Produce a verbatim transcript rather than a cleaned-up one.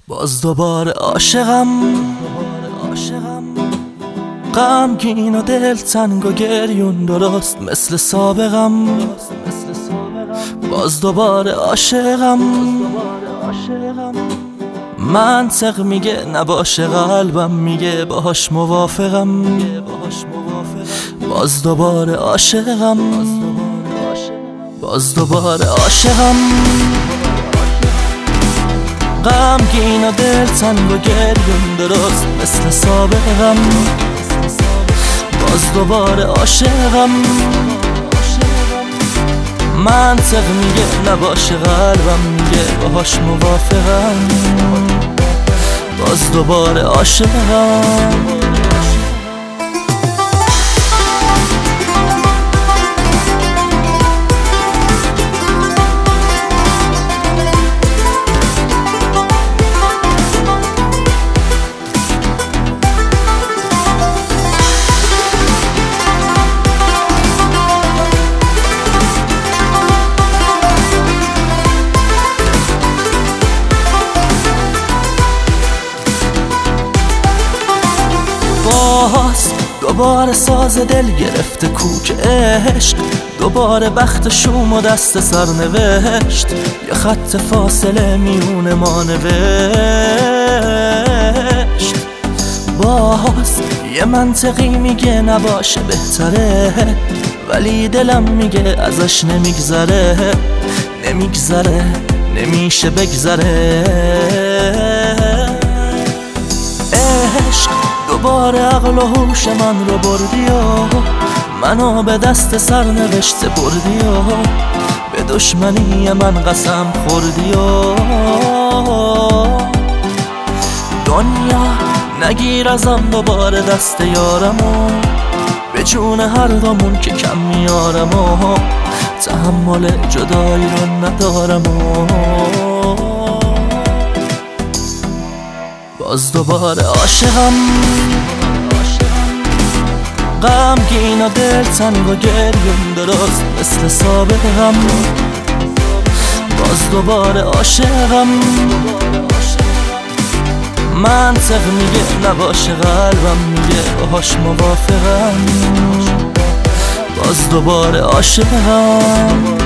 باز دوباره عاشقم، غمگین و دلتنگ و گریون درست مثل سابقم. باز دوباره عاشقم، منطق میگه نباشه، قلبم میگه باهاش موافقم. باز دوباره عاشقم، باز دوباره عاشقم، غمگین و دلتنگ و گریون درست مثل سابقم. باز دوباره عاشقم، منطق میگه نباشه، قلبم میگه باهاش موافقم. باز دوباره عاشقم. باز دوباره ساز دل گرفته کوک عشق، دوباره بخت شوم و دست سر نوشت، یه خط فاصله میونه ما نوشت. باز یه منطقی میگه نباشه بهتره، ولی دلم میگه ازش نمیگذره، نمیگذره، نمیشه بگذره. عشق دوباره عقل و هوش من رو بردی و منو به دست سرنوشت بردی و به دشمنی من قسم خوردی و دنیا نگیر ازم دوباره دست یارم و به جون هر دومون که کم میارم و تحمل جدایی رو ندارم و باز دوباره عاشقم، غمگین و دلتنگ و گریون درست مثل سابقم. باز دوباره عاشقم، منطق میگه نباشه، قلبم میگه باهاش موافقم. باز دوباره عاشقم.